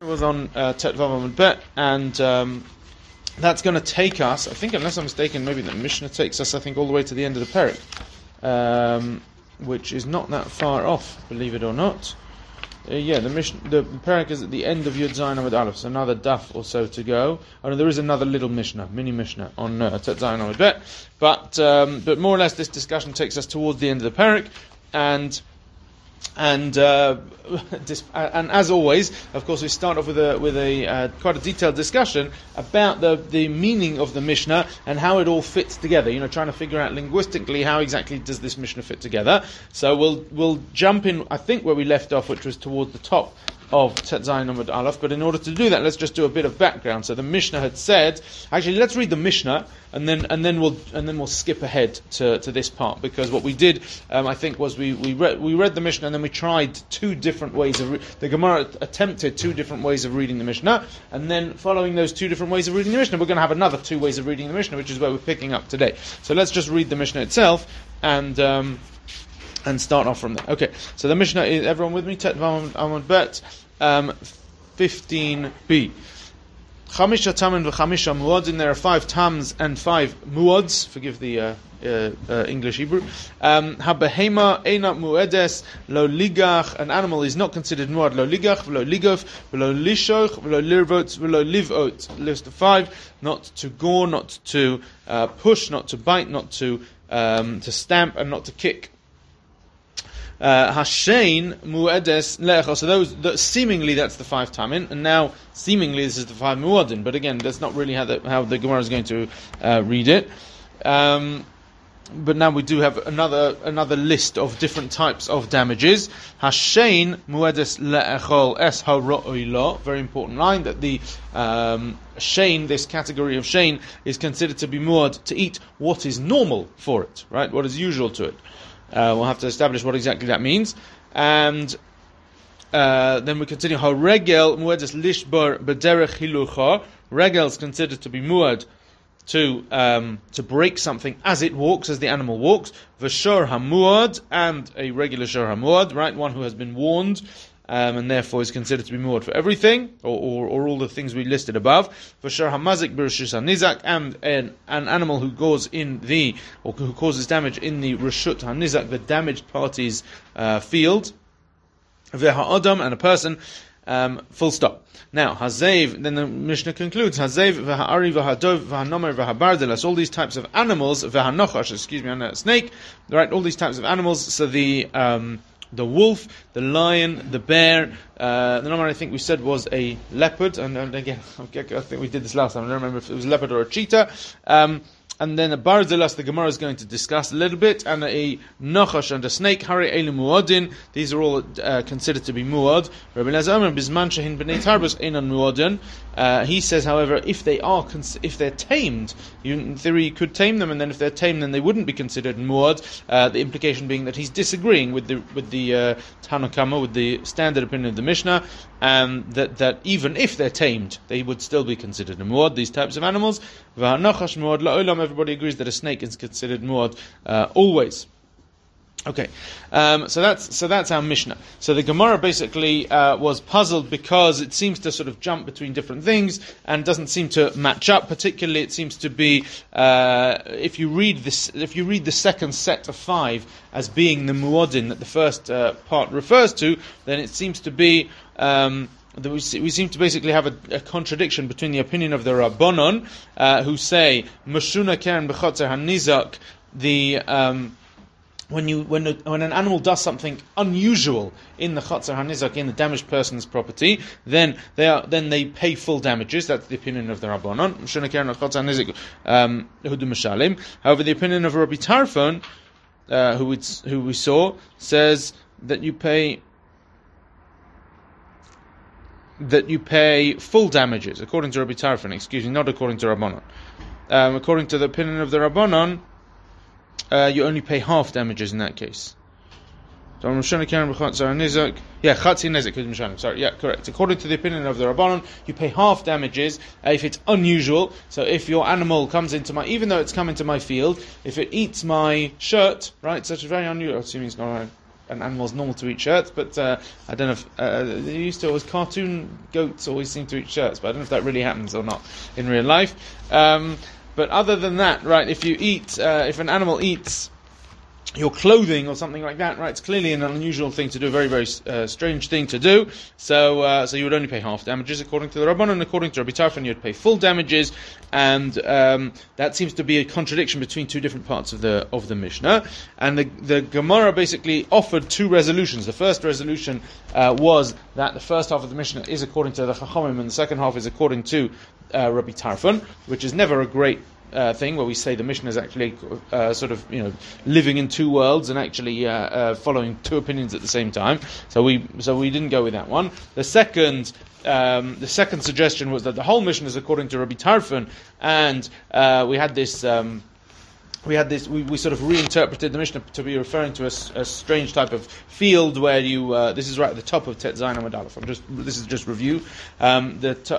was on Tet Vav Amud Bet, and that's going to take us, I think, unless I'm mistaken, maybe the Mishnah takes us, I think, all the way to the end of the Perek, which is not that far off, believe it or not. The Perek is at the end of Yud Zayin Amud Aleph, so another daf or so to go. Oh no, there is another little Mishnah, mini Mishnah on Tet Zayin Amud Bet, but more or less this discussion takes us towards the end of the Perek, and as always, of course, we start off with a quite a detailed discussion about the meaning of the Mishnah and how it all fits together. Trying to figure out linguistically how exactly does this Mishnah fit together. So we'll jump in, I think, where we left off, which was towards the top of Tet Zayin Amud Aleph. But in order to do that, let's just do a bit of background. So the Mishnah had said, actually, let's read the Mishnah and then we'll skip ahead to this part, because what we did, I think, was we read the Mishnah and then we tried two different ways of the Gemara attempted two different ways of reading the Mishnah, and then following those two different ways of reading the Mishnah, we're going to have another two ways of reading the Mishnah, which is where we're picking up today. So let's just read the Mishnah itself and start off from there. Okay, so the Mishnah is, everyone with me? Tet Vav Amud Bet, 15b. Chamisha tamin v'chamisha muadin. There are 5 tams and 5 muads. Forgive the English Hebrew. Habehema eina muedes lo ligach. An animal is not considered muad lo ligach v'lo ligof v'lo lishoch v'lo lirvot v'lo livot. List of 5: not to gore, not to push, not to bite, not to stamp, and not to kick. Hashein muedes le'echol. So those seemingly that's the 5 tamin, and now seemingly this is the 5 muadin. But again, that's not really how the Gemara is going to read it. But now we do have another list of different types of damages. Hashein muedes le'echol es ha'ro'ila. Very important line, that the shein, this category of shein, is considered to be muad to eat what is normal for it, right? What is usual to it. We'll have to establish what exactly that means, and then we continue. How regel muedes lishbar b'derech hilucha. Regel is considered to be muad to break something as it walks, as the animal walks. V'shor hamuad, and a regular shor hamuad, right? One who has been warned, and therefore is considered to be muad for everything, or all the things we listed above. V'shor hamazik b'reshus hanizak, and an animal who goes in who causes damage in the reshut hanizak, the damaged party's field. V'ha'adam, and a person. Full stop. Now, Hazev, then the Mishnah concludes, Hazev, v'ha'ari, v'ha'dov, v'ha'nomer, v'ha'bardelas, all these types of animals, v'ha'nochash, and a snake, right, all these types of animals, so the wolf, the lion, the bear, the number I think we said was a leopard, and again, I think we did this last time, I don't remember if it was a leopard or a cheetah, and then a barzelas, the Gemara is going to discuss a little bit, and a nachash and a snake, hari eilu muadin. These are all considered to be muad. Rabbi Elazar Omer bizman shehin b'nei tarbus einan muadin. He says, however, if they're tamed, in theory you could tame them, and then if they're tamed, then they wouldn't be considered muad. The implication being that he's disagreeing with the Tanna Kamma, with the standard opinion of the Mishnah, that even if they're tamed, they would still be considered a muad. These types of animals. V'hanachash muad la'olam. Everybody agrees that a snake is considered muad always. Okay, so that's our Mishnah. So the Gemara basically was puzzled because it seems to sort of jump between different things and doesn't seem to match up. Particularly, it seems to be if you read the second set of 5 as being the muadin that the first part refers to, then it seems to be. We seem to basically have a contradiction between the opinion of the Rabbanon, who say Mashuna Keren b'chotzer hanizak, when an animal does something unusual in the chotzer hanizak, in the damaged person's property, then they pay full damages. That's the opinion of the Rabbanon. Mashuna Keren b'chotzer hanizak hudu mishalim. However, the opinion of Rabbi Tarfon, who we saw, says that you pay full damages, according to Rabbi Tarfon, not according to Rabbanon. According to the opinion of the Rabbanon, you only pay half damages in that case. So chatzi nezek. Sorry, yeah, correct. According to the opinion of the Rabbanon, you pay half damages if it's unusual. So if your animal comes even though it's come into my field, if it eats my shirt, right, such a very unusual, assuming it's not right. an animal's normal to eat shirts, but I don't know if they used to always cartoon goats always seem to eat shirts, but I don't know if that really happens or not in real life. But other than that, right, if you eat, if an animal eats your clothing or something like that, right, it's clearly an unusual thing to do, a very, very strange thing to do. So you would only pay half damages according to the Rabbanan. According to Rabbi Tarfon, you'd pay full damages, and that seems to be a contradiction between two different parts of the Mishnah. And the Gemara basically offered two resolutions. The first resolution was that the first half of the Mishnah is according to the Chachamim, and the second half is according to Rabbi Tarfon, which is never a great thing where we say the Mishnah is actually sort of living in two worlds and actually following two opinions at the same time. So we didn't go with that one. The second suggestion was that the whole Mishnah is according to Rabbi Tarfon, and we had this. We sort of reinterpreted the Mishnah to be referring to a strange type of field where you. This is right at the top of Tet Zayin Amud Aleph. This is just review. Where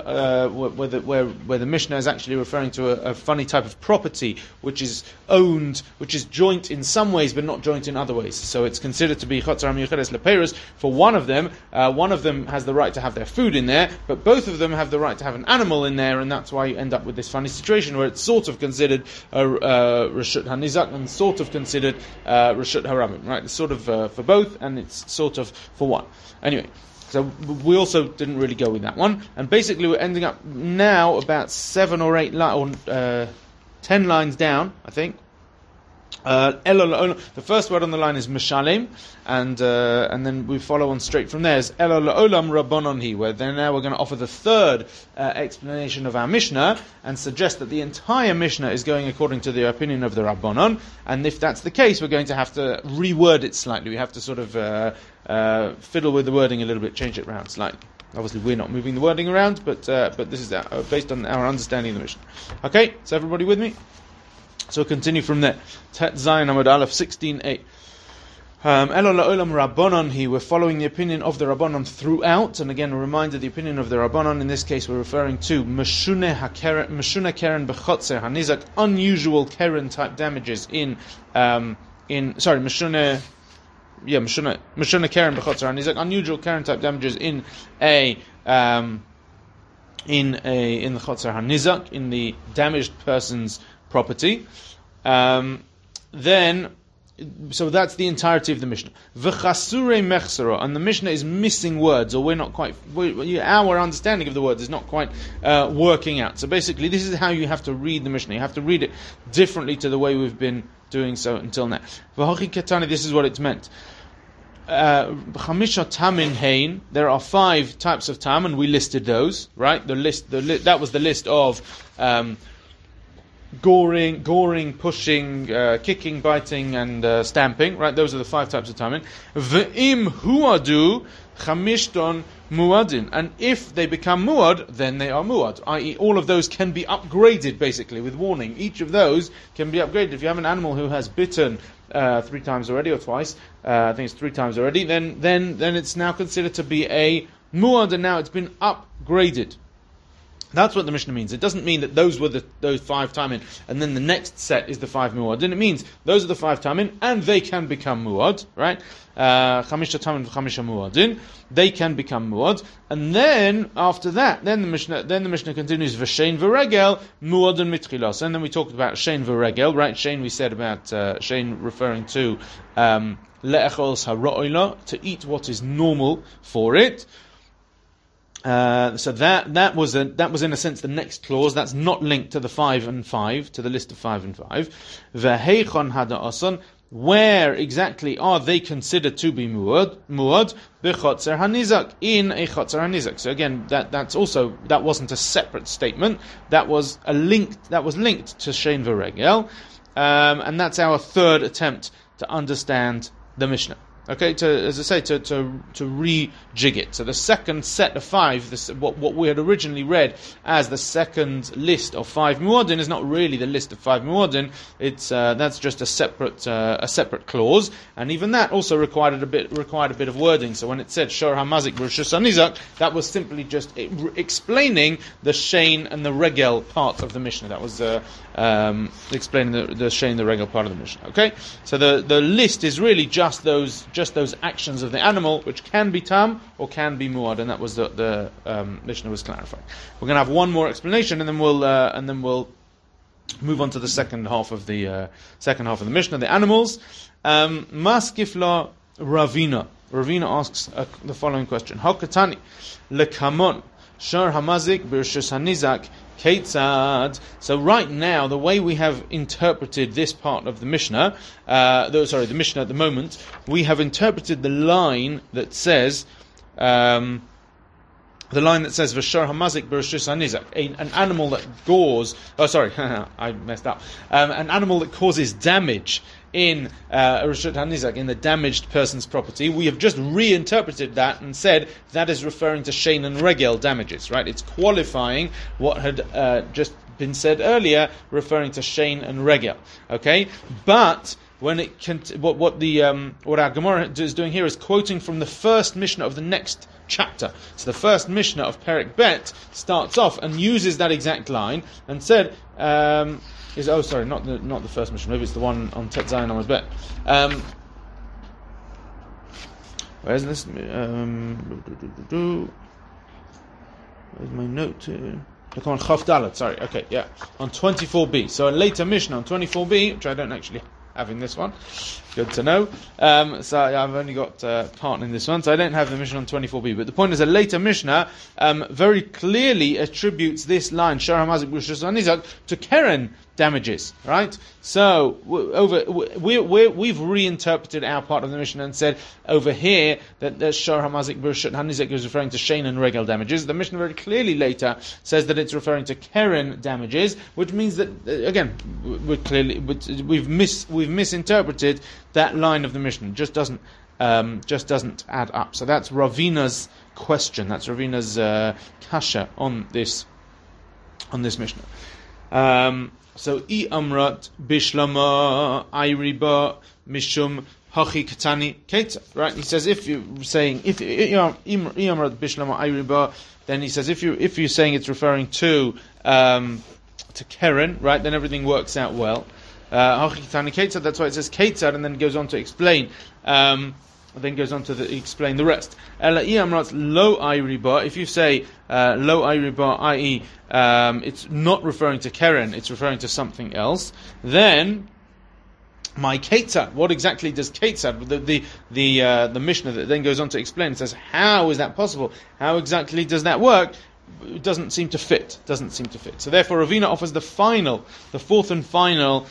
the Mishnah is actually referring to a funny type of property which is owned, which is joint in some ways but not joint in other ways. So it's considered to be Chatzar HaMiyuchedes LePeiros for one of them. One of them has the right to have their food in there, but both of them have the right to have an animal in there, and that's why you end up with this funny situation where it's sort of considered Reshut HaNizak and sort of considered Reshut HaRabim, right? It's sort of for both, and it's sort of for one. Anyway, so we also didn't really go with that one, and basically we're ending up now about 7 or 8 or 10 lines down, I think. The first word on the line is Mishalem, and then we follow on straight from there. Is Elo La'olam Rabbanon Hi, where then now we're going to offer the third explanation of our Mishnah and suggest that the entire Mishnah is going according to the opinion of the Rabbanon, and if that's the case, we're going to have to reword it slightly. We have to sort of fiddle with the wording a little bit, change it around slightly. Obviously, we're not moving the wording around, but this is based on our understanding of the Mishnah. Okay, so everybody with me? So we'll continue from there. Tet Zayin Amud Aleph 16a. Elo La'olam Rabbanon Hi. We're following the opinion of the Rabbanon throughout, and again a reminder, the opinion of the Rabbanon in this case we're referring to Meshune Keren B'chotzer HaNizak, unusual Keren type damages Meshune Keren B'chotzer HaNizak, unusual Keren type damages in the Chotzer HaNizak, in the damaged person's property. So that's the entirety of the Mishnah. V'chasure mechsera, and the Mishnah is missing words, or our understanding of the words is not quite working out. So basically, this is how you have to read the Mishnah. You have to read it differently to the way we've been doing so until now. V'hochi ketani, this is what it's meant. Chamisha tamin hein. There are 5 types of tam, and we listed those. Right, that was the list of goring, pushing, kicking, biting, and stamping. Right, those are the 5 types of tamin. Ve'im huadu chamishton muadin, and if they become muad, then they are muad. I.e., all of those can be upgraded, basically, with warning. Each of those can be upgraded. If you have an animal who has bitten 3 times already, or twice, I think it's 3 times already, then it's now considered to be a muad, and now it's been upgraded. That's what the Mishnah means. It doesn't mean that those were those 5 tamin, and then the next set is the 5 muad. And it means those are the 5 tamin, and they can become muad, right? Chamisha tamin v'chamisha muadin. They can become muad, and then after that, then the Mishnah continues v'shein v'regel muadin mitchilas. And then we talked about shein v'regel, right? Shein we said about shein referring to le'echol ha'ro'ila, to eat what is normal for it. So that was in a sense the next clause. That's not linked to the 5 and 5, to the list of 5 and 5. V'heichon hada'ason, where exactly are they considered to be muad? B'chotzer hanizak, in a chotzer hanizak. So again, that wasn't a separate statement. That was linked to shein v'regel, and that's our third attempt to understand the Mishnah. Okay, to rejig it. So the second set of 5, what we had originally read as the second list of 5 muadin, is not really the list of 5 muadin. It's that's just a separate clause, and even that also required a bit of wording. So when it said shor hamazik b'reshus hanizak, that was simply just explaining the shein and the regel part of the Mishnah. That was explaining the shein, the regel part of the Mishnah. Okay, so the list is really just those just those actions of the animal, which can be tam or can be muad, and that was the Mishnah was clarifying. We're going to have one more explanation, and then we'll move on to the second half of the Mishnah, the animals. Maskifla Ravina. Ravina asks the following question: Hakatani lekamon shar hamazik b'rshus hanizak keitzad. So right now, the way we have interpreted this part of the Mishnah, the Mishnah at the moment, we have interpreted the line that says. The line that says "V'shar hamazik b'rshus hanizak," an animal that gores. Oh, sorry, I messed up. An animal that causes damage in Reshut hanizak, in the damaged person's property. We have just reinterpreted that and said that is referring to shein and regel damages. Right? It's qualifying what had just been said earlier, referring to shein and regel. Okay, but when it what our Gemara is doing here is quoting from the first Mishnah of the next chapter. So the first Mishnah of Perek Bet starts off and uses that exact line and said, not the first Mishnah, maybe it's the one on Tet Zayin Amud Bet. Where's this? Where's my note? Come on, Chaf Dalet, sorry, okay, yeah. On 24b. So a later Mishnah on 24b, which I don't actually have in this one. Good to know. So I've only got part in this one, so I don't have the Mishnah on 24b. But the point is, a later Mishnah very clearly attributes this line, Shar Hamazik B'Rshus Hanizak, to Keren damages, right? So we've reinterpreted our part of the Mishnah and said over here that Shar Hamazik B'Rshus Hanizak is referring to Shein and Regel damages. The Mishnah very clearly later says that it's referring to Keren damages, which means that again we've misinterpreted that line of the Mishnah. Just doesn't add up. So that's Ravina's question. That's Ravina's kasha on this Mishnah. So I amrat bishlama ayriba mishum hachi katani keita. Right? He says if you're saying I amrat bishlama ayriba, then he says if you're saying it's referring to Keren, right? Then everything works out well. Hachi katani keita. That's why it says keita, and then it goes on to explain. Explain the rest. Ela amrat lo ayriba. If you say lo ayriba, i.e., it's not referring to Keren, it's referring to something else. Then my ketzad. What exactly does ketzad? The Mishnah that then goes on to explain. It says, how is that possible? How exactly does that work? It doesn't seem to fit. So therefore, Ravina offers the fourth and final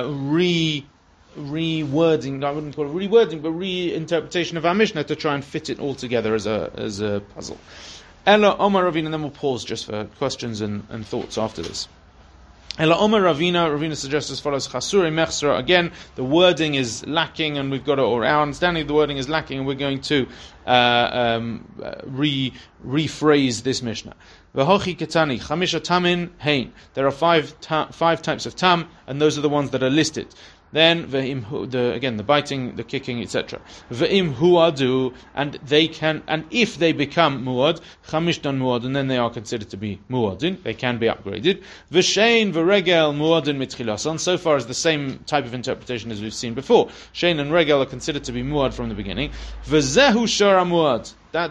rewording, I wouldn't call it rewording, but reinterpretation of our Mishnah to try and fit it all together as a puzzle. Ella Omar Ravina, and then we'll pause just for questions and thoughts after this. Ella Omar Ravina suggests as follows: Chasure Mechsra. Again, the wording is lacking, and we've got our understanding of the wording is lacking, and we're going to rephrase this Mishnah. V'hochi ketani chamisha tamin hein. There are five types of tam, and those are the ones that are listed. Then the biting, the kicking, etc. Ve'im huadu, and if they become muad, chamishtan muad, and then they are considered to be muadin. They can be upgraded. V'shein v'regel muadin mitchilasan. So far as the same type of interpretation as we've seen before. Shein and regel are considered to be muad from the beginning. V'zehu shara muad.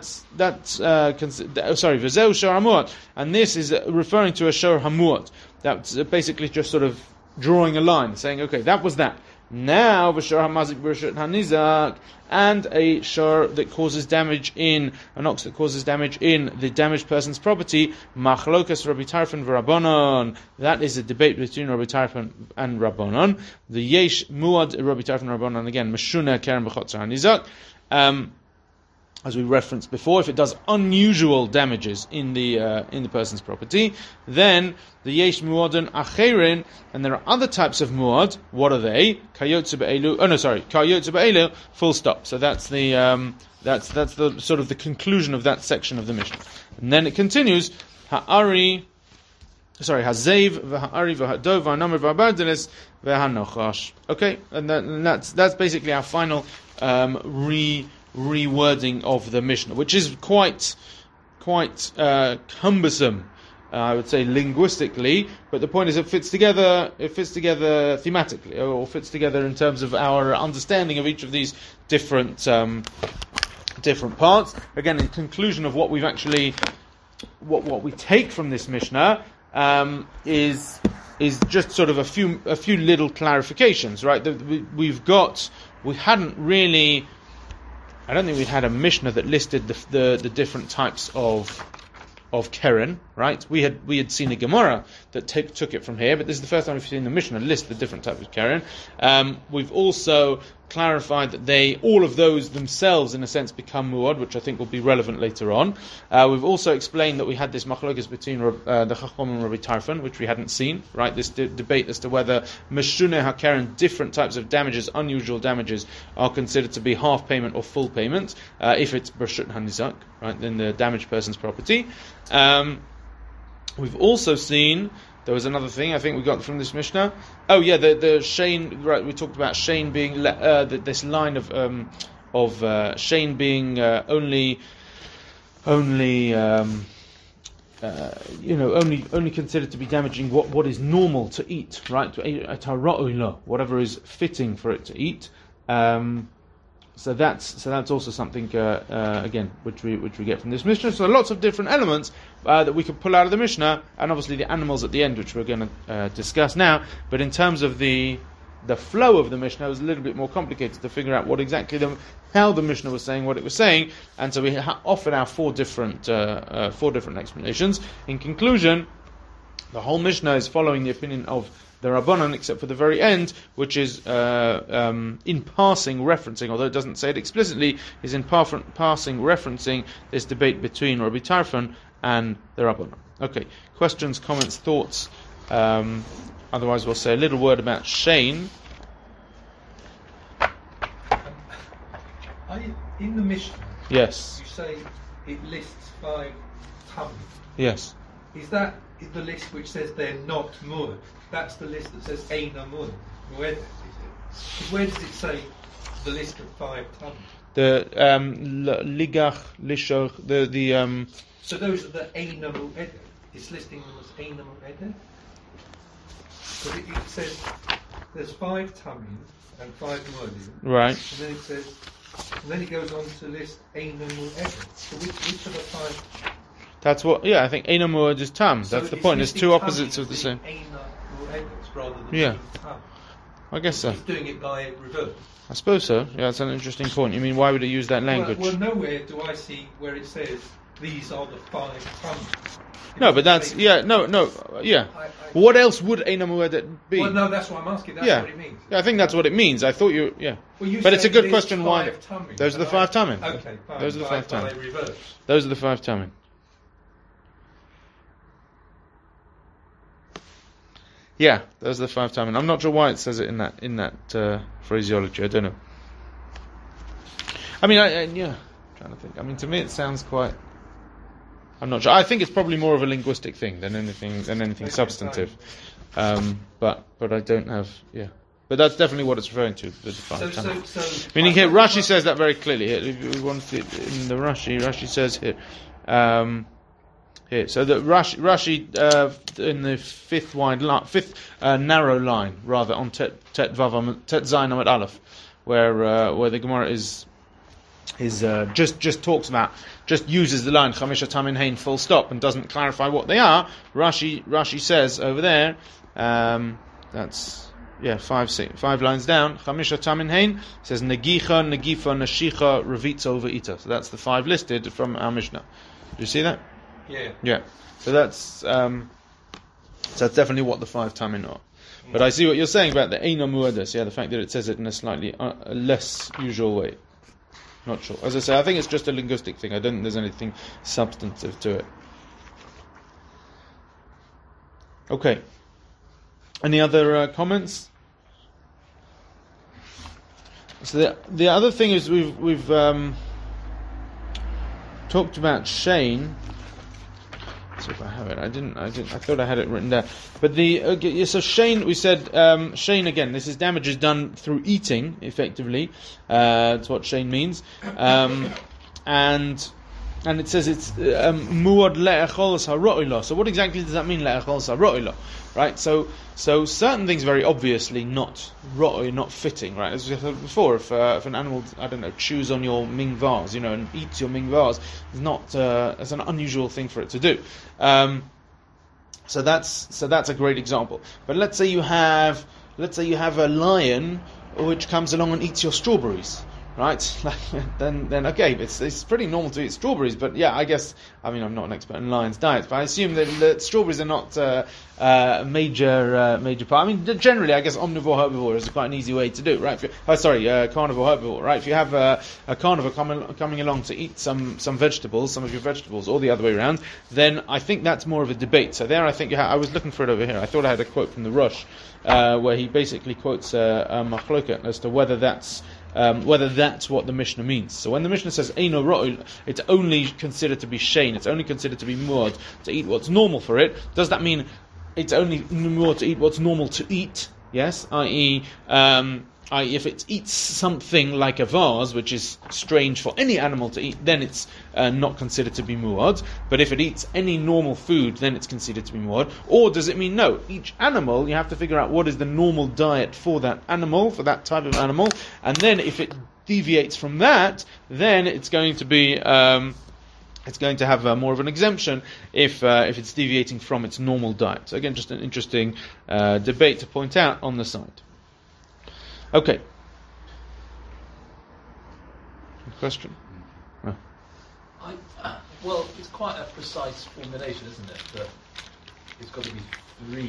V'zehu shara muad, and this is referring to a shor hamuad. That's basically just sort of drawing a line, saying, okay, that was that. Now, v'shor hamazik b'rshut hanizak, and a shor that causes damage an ox that causes damage in the damaged person's property, machlokas Rabbi Tarfon v'Rabbanon. That is a debate between Rabbi Tarfon and Rabbanon. The yesh muad Rabbi Tarfon and Rabbanon, again, meshuna keren b'chotzer hanizak. As we referenced before, if it does unusual damages in the person's property, then the yesh muadin acherin, and there are other types of muad. What are they? Kayotze be'elu. Oh no, sorry, kayotze be'elu. Full stop. So that's the sort of the conclusion of that section of the Mishnah. And then it continues. Hazev v'ha'ari v'ha'dov v'ha'namer v'ha'bardeles v'ha'nochash. Okay, and that's basically our final rewording of the Mishnah, which is quite cumbersome I would say linguistically, but the point is it fits together thematically, or fits together in terms of our understanding of each of these different parts. Again, in conclusion of what we've actually, what we take from this Mishnah, is just sort of a few little clarifications, right? We hadn't really, I don't think we had a Mishnah that listed the different types of Keren, right? We had seen a Gemara that took it from here, but this is the first time we've seen the Mishnah list the different types of Keren. We've also clarified that all of those themselves, in a sense, become muad, which I think will be relevant later on. We've also explained that we had this machlokas between the Chacham and Rabbi Tarfon, which we hadn't seen, right? This debate as to whether Meshuneh HaKeren, different types of damages, unusual damages, are considered to be half payment or full payment, if it's Bershut HaNizak, right, then the damaged person's property. We've also seen, there was another thing I think we got from this Mishnah. Oh yeah, the Shane. Right, we talked about Shane being this line of Shane being only considered to be damaging what is normal to eat, right? Whatever is fitting for it to eat. So that's also something again which we get from this Mishnah. So lots of different elements that we could pull out of the Mishnah, and obviously the animals at the end, which we're going to discuss now. But in terms of the flow of the Mishnah, it was a little bit more complicated to figure out what exactly how the Mishnah was saying what it was saying, and so we offered our four different explanations. In conclusion, the whole Mishnah is following the opinion of the Rabbanan, except for the very end, which is in passing referencing, although it doesn't say it explicitly, is in passing referencing this debate between Rabbi Tarfon and the Rabbanan. Okay, questions, comments, thoughts? Otherwise, we'll say a little word about Shane. In the Mishnah, yes, you say it lists 5 tummy. Yes. Is that the list which says they're not muad? That's the list that says Eina muad. Where is it? Where does it say the list of 5 tummy? The ligach, lishoch, the So those are the Eina muad. It's listing them as Eina muad. Because it says there's 5 tamim and 5 muadim. Right. And then it says, and then it goes on to list Eina muad. So which are the 5? That's what. Yeah, I think Eina muad is tam. So that's the point. There's 2 opposites of the same. Eina muad rather than Yeah. tam. I guess so. It's doing it by reverse. I suppose so. Yeah, that's an interesting point. You mean, why would it use that language? Well, nowhere do I see where it says these are the 5 tummies. No, but that's yeah. What else would Eina muad be? Well, no, that's what I'm asking. That's what it means. Yeah, I think that's what it means. I thought you. Yeah. Well, you but it's a good there's question. 5 Why? tummies, Those are the 5 tamim. Okay, fine. Those are the 5 by tamim. reverse. Those are the 5 tamim. Yeah, those are the 5 tamim. I'm not sure why it says it in that phraseology. I don't know. I mean, trying to think. I mean, to me, it sounds quite. I'm not sure. I think it's probably more of a linguistic thing than anything substantive. But I don't have. Yeah. But that's definitely what it's referring to. The 5 tamim. So Meaning here, Rashi says that very clearly. Here, if you want it in the Rashi says here. Here, so the Rashi in the fifth narrow line, rather, on Tet Zayin Amud Aleph, where the Gemara is just talks about, just uses the line Chamisha Tamin Hein full stop and doesn't clarify what they are. Rashi says over there, that's 5 lines down. Chamisha Tamin Hein says Negicha, Negifa, Nashicha, Revitza, Ve'ita. So that's the 5 listed from our Mishnah. Do you see that? Yeah. So that's definitely what the 5 tamim are. But I see what you're saying about the Eina muadas. Yeah, the fact that it says it in a slightly less usual way. Not sure. As I say, I think it's just a linguistic thing. I don't think there's anything substantive to it. Okay. Any other comments? So the other thing is we've talked about Shane. So if I have it, I didn't. I thought I had it written down. But so Shane, we said Shane again. This is damages done through eating, effectively. That's what Shane means. And and it says it's muad le'echol ha'ro'ila. So what exactly does that mean, le'echol ha'ro'ila? Right. So certain things very obviously not ro'y, not fitting. Right. As we said before, if an animal, I don't know, chews on your ming vase, and eats your ming vase, it's not it's an unusual thing for it to do. So that's a great example. But let's say you have a lion which comes along and eats your strawberries. Right, then okay, it's pretty normal to eat strawberries, but yeah, I guess, I'm not an expert in lions' diets, but I assume that strawberries are not a major part. Generally, I guess omnivore herbivore is quite an easy way to do, right? Carnivore herbivore, right? If you have a carnivore coming along to eat some vegetables, some of your vegetables, or the other way around, then I think that's more of a debate. So there, I think I was looking for it over here. I thought I had a quote from the Rosh, where he basically quotes a machloket as to whether that's what the Mishnah means. So when the Mishnah says Eino Ro'il, it's only considered to be shein, it's only considered to be muad, to eat what's normal for it. Does that mean it's only muad to eat what's normal to eat? Yes, i.e., if it eats something like a vase, which is strange for any animal to eat, then it's not considered to be muad. But if it eats any normal food, then it's considered to be muad. Or does it mean no? Each animal, you have to figure out what is the normal diet for that animal, for that type of animal, and then if it deviates from that, then it's going to be it's going to have more of an exemption if it's deviating from its normal diet. So again, just an interesting debate to point out on the side. Okay. Question? Oh. Well, it's quite a precise formulation, isn't it? That it's got to be 3.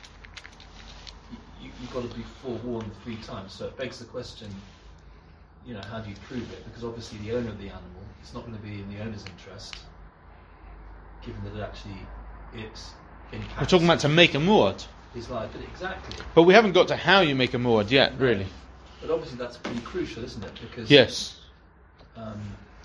You've got to be forewarned 3 times. So it begs the question, how do you prove it? Because obviously the owner of the animal, it's not going to be in the owner's interest, given that it impacts. We're talking about to make a muad. His liability, exactly. But we haven't got to how you make a muad yet, really. But obviously that's pretty crucial, isn't it? Because yes. And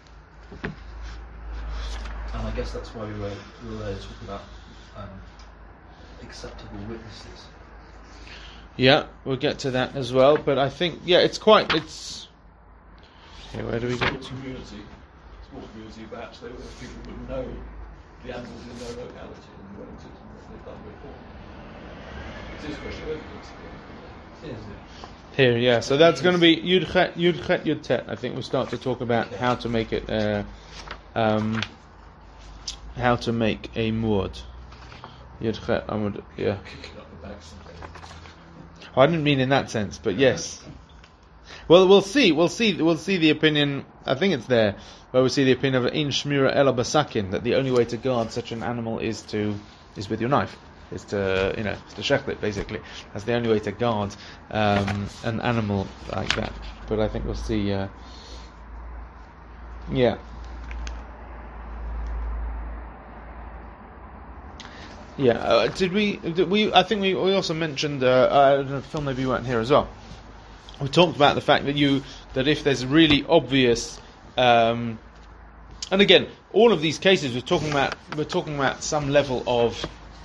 I guess that's why we were there to talk about acceptable witnesses. Yeah, we'll get to that as well. But I think, it's quite. Okay, where do we get to? Small community, perhaps people would know the animals in their locality and Wellington and what they've done before. It is a question of evidence. Here, yeah. So that's going to be Yud Chet Yud Tet. I think we'll start to talk about how to make it, how to make a muad. Yud Chet Amud, yeah. I didn't mean in that sense, but yes. Well, we'll see the opinion. I think it's there where we see the opinion of In Shmira Ela Basakin, that the only way to guard such an animal is with your knife. Is to shechel it, basically. That's the only way to guard an animal like that. But I think we'll see. Yeah. Did we? I think we also mentioned. I don't know, Phil, maybe you weren't here as well. We talked about the fact that if there's really obvious, and again, all of these cases we're talking about some level of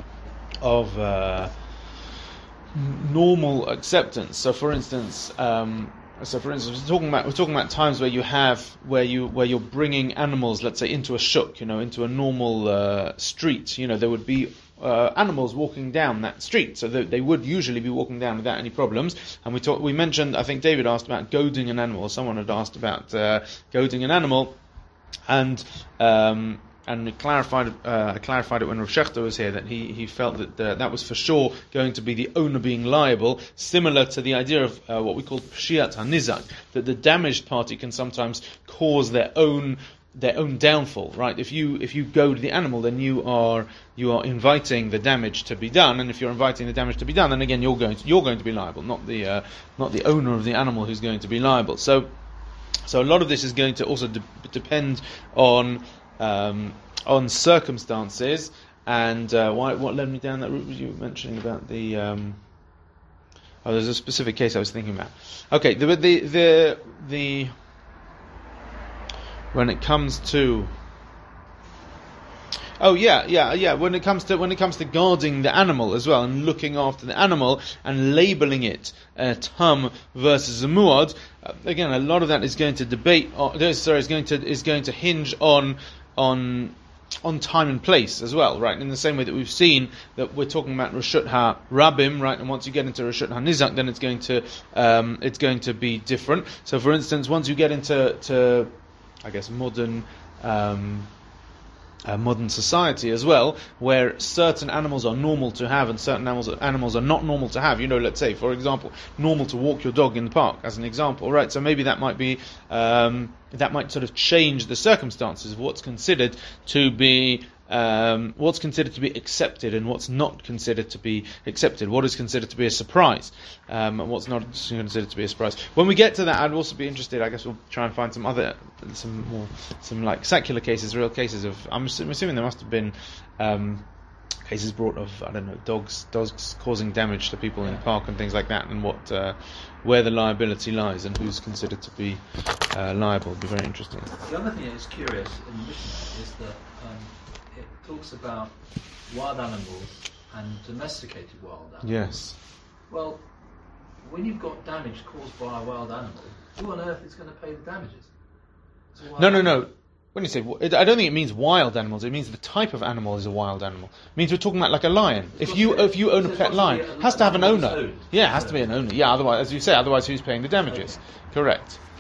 normal acceptance. So, for instance, we're talking about times where you're bringing animals, let's say, into a shuk, into a normal street. There would be animals walking down that street, so they would usually be walking down without any problems. And we mentioned, I think David asked about goading an animal. Someone had asked about goading an animal, and we clarified it when Rav Shechter was here, that he felt that that was for sure going to be the owner being liable, similar to the idea of what we call Pshiat HaNizak, that the damaged party can sometimes cause their own downfall, right? If you goad the animal, then you are inviting the damage to be done, and if you're inviting the damage to be done, then again you're going to be liable, not the owner of the animal who's going to be liable. So a lot of this is going to also depend on circumstances, and what led me down that route was you mentioning about the. There's a specific case I was thinking about. Okay, the when it comes to. Oh yeah. When it comes to guarding the animal as well, and looking after the animal and labeling it tam versus a muad, again, a lot of that is going to is going to hinge on time and place as well, right? In the same way that we've seen that we're talking about Rashut HaRabim, right? And once you get into Rashut HaNizak, then it's going to be different. So, for instance, once you get into I guess modern society as well, where certain animals are normal to have and certain animals are not normal to have. Let's say, for example, normal to walk your dog in the park, as an example, right? So maybe that might be that might sort of change the circumstances of what's considered to be accepted and what's not considered to be accepted. What is considered to be a surprise, and what's not considered to be a surprise. When we get to that, I'd also be interested. I guess we'll try and find some like secular cases, real cases of. I'm assuming there must have been cases brought of, I don't know, dogs causing damage to people in the park and things like that, and where the liability lies and who's considered to be liable. It'd be very interesting. The other thing that is curious in the Mishnah is that it talks about wild animals and domesticated wild animals. Yes. Well, when you've got damage caused by a wild animal, who on earth is going to pay the damages? No. When you say, I don't think it means wild animals. It means the type of animal is a wild animal. It means we're talking about like a lion. If you own a pet lion, it has to have an owner. Yeah, it has to be an owner. Yeah, otherwise, as you say, who's paying the damages? Okay.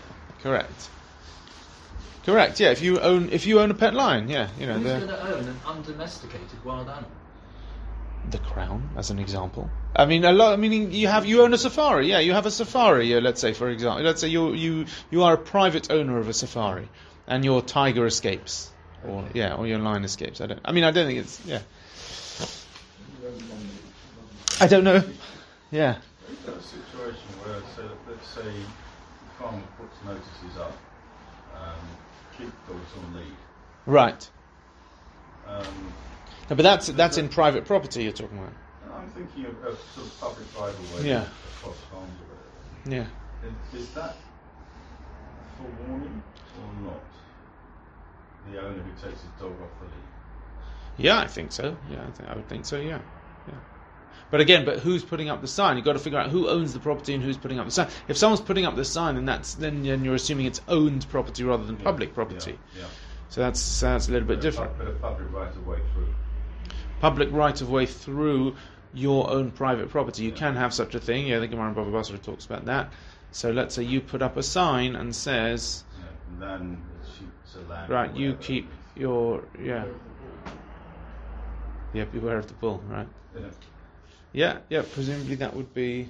Correct. Yeah, if you own a pet lion, yeah, who's going to own an undomesticated wild animal? The Crown, as an example. I mean, you own a safari. Yeah, you have a safari. Let's say, for example, you are a private owner of a safari, and your tiger escapes, or your lion escapes. I don't think it's. Yeah. I don't know. Yeah. Is that a situation where, let's say, the farmer puts notices up, keep dogs on lead. Right. No, but that's in private property you're talking about. I'm thinking of sort of public right of way across farms or whatever. Yeah. Is that forewarning or not? The owner who takes his dog off the lead. Yeah, I think so. Yeah, I would think so. Yeah. But again, who's putting up the sign? You've got to figure out who owns the property and who's putting up the sign. If someone's putting up the sign, then you're assuming it's owned property rather than public property. Yeah. So that's a little bit different. But a public right of way through. Public right of way through your own private property. You can have such a thing. Yeah, the Gemara in Bava Basra talks about that. So let's say you put up a sign and says, land, sheep's a land. Right, you keep your beware of the bull. Right. Yeah, presumably that would be.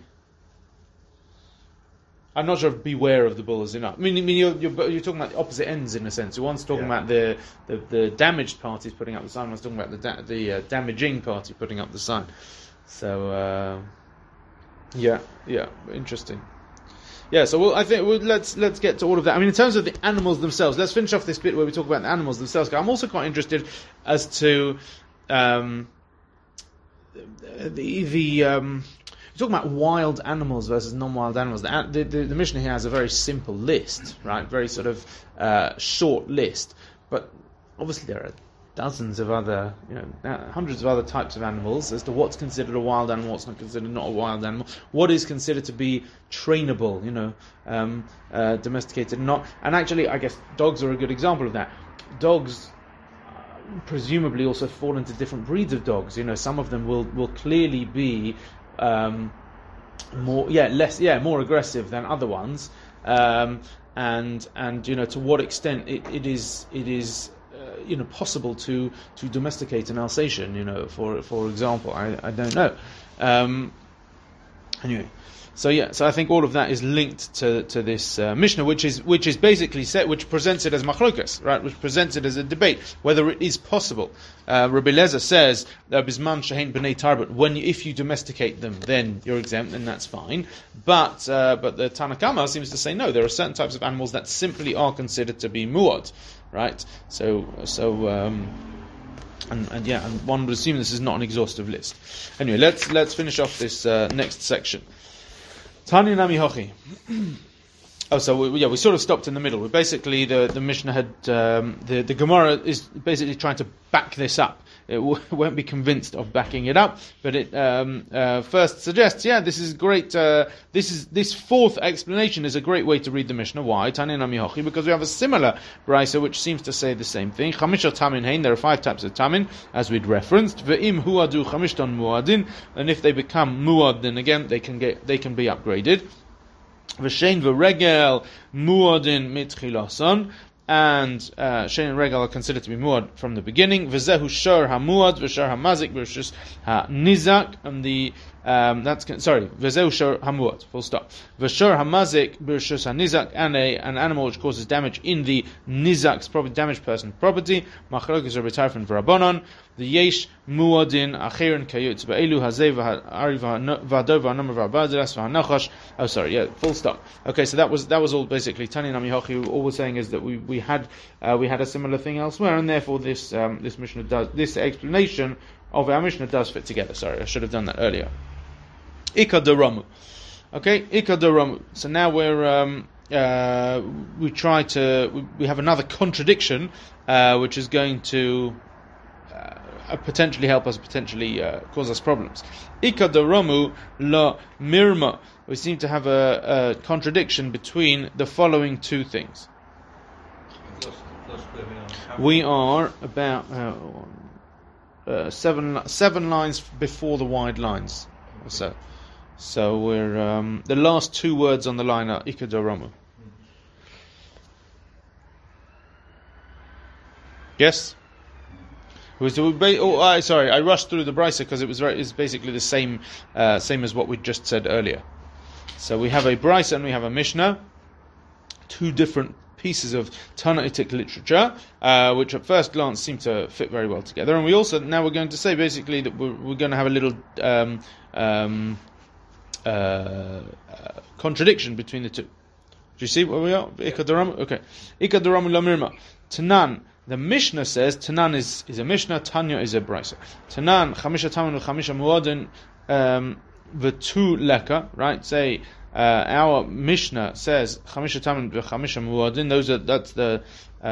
I'm not sure if beware of the bull is enough. I mean, you're talking about the opposite ends in a sense. One's talking about the damaged parties putting up the sign. One's talking about the damaging party putting up the sign. So, interesting. Yeah, so I think let's get to all of that. I mean, in terms of the animals themselves, let's finish off this bit where we talk about the animals themselves. I'm also quite interested as to you're talking about wild animals versus non-wild animals. The Mishnah here has a very simple list, right? Very sort of short list. But obviously there are dozens of other, hundreds of other types of animals as to what's considered a wild animal, what's not considered not a wild animal, what is considered to be trainable, domesticated, not. And actually, I guess dogs are a good example of that. Dogs presumably also fall into different breeds of dogs. Some of them will clearly be more aggressive than other ones, and to what extent it is possible to domesticate an Alsatian, for example. I don't know. Anyway. So I think all of that is linked to this Mishnah, which is basically which presents it as machlokas, right? Which presents it as a debate whether it is possible. Rabbi Lezer says bisman shehein b'nei tarbut, if you domesticate them, then you're exempt, and that's fine. But the Tanna Kama seems to say no. There are certain types of animals that simply are considered to be muad, right? And one would assume this is not an exhaustive list. Anyway, let's finish off this next section. Tanya Nami Hochi. We sort of stopped in the middle. Basically, the Mishnah had the Gemara is basically trying to back this up won't be convinced of backing it up. But it first suggests, this is great. This fourth explanation is a great way to read the Mishnah. Why? Tanin Amihochi, because we have a similar brisa which seems to say the same thing. Chamisha tamin hein. There are 5 types of tamin, as we'd referenced. Ve'im huadu chamishton muadin, and if they become muad, then again they can be upgraded. V'shein v'regel muadin mitchilason, and shein and regel are considered to be muad from the beginning. V'zehu shor hamuad v'shor hamazik v'shus hanizak, and the v'zehu shor hamuad. Full stop. V'shor hamazik v'shus hanizak, and an animal which causes damage in the nizak's property, damaged person's property. Machlokes Rabbi Tarfon v'Rabbanon. The yesh muadin achirin kayutz ba'elu hazeh v'ha'ari v'hadov v'hanamar v'habadilas v'hanachash. Oh, sorry, full stop. Okay, so that was all basically Tani Namihochi. All we're saying is that we had a similar thing elsewhere, and therefore this Mishnah this explanation of our Mishnah does fit together. Sorry, I should have done that earlier. Ika Daramu. Okay, Ika Daramu. So now we have another contradiction, which is going to potentially help us, potentially cause us problems. Ika Daramu la mirma. We seem to have a contradiction between the following 2 things. We are about 7 lines before the wide lines. So we're the last 2 words on the line are Ika Daramu. Yes. Sorry, I rushed through the brisa because it's basically the same as what we just said earlier. So we have a brisa and we have a Mishnah, 2 different pieces of Tanaitic literature, which at first glance seem to fit very well together. And we also now we're going to say basically that we're going to have a little contradiction between the 2. Do you see where we are? Ikadaramu. Okay, Ikadaramu lamirma Tanan. The Mishnah says Tanan is a Mishnah, Tanya is a brisa. Tanan chamisha tamin v'chamisha muadin v'tu leka. Right? Say our Mishnah says chamisha tamin v'chamisha muadin. That's the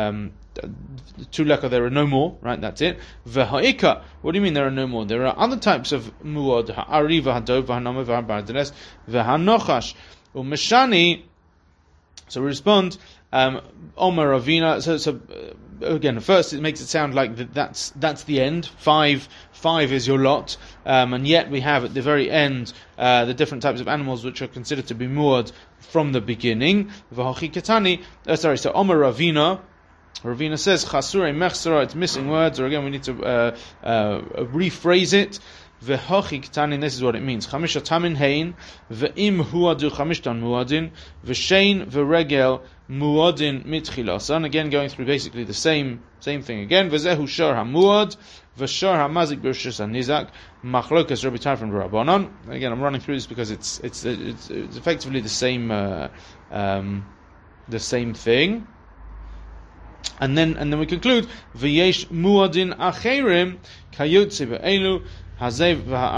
2 leka. There are no more. Right? That's it. V'ha'ika. What do you mean there are no more? There are other types of muad. Ha'ari v'hadov v'hanama v'habardiles v'hanochash u'meshani. So we respond. Omer Ravina. So again, first it makes it sound like that's the end. 5 is your lot, and yet we have at the very end the different types of animals which are considered to be muad from the beginning. So Omer Ravina. Ravina says Chasure Mechsara. It's missing words, or again we need to rephrase it. V'hochik tanin, this is what it means. Chamisha tamin hein, ve'im huadu chamishtan muadin, v'shein v'regel muadin mitchilasan. Again, going through basically the same thing again. V'zehu shor hamuad, v'shor hamazik b'rshus hanizak, machlokes Rabbi Tarfon v'Rabbanon. Again, I'm running through this because it's effectively the same thing. And then we conclude v'yesh muadin acherim kayotze be'elu. So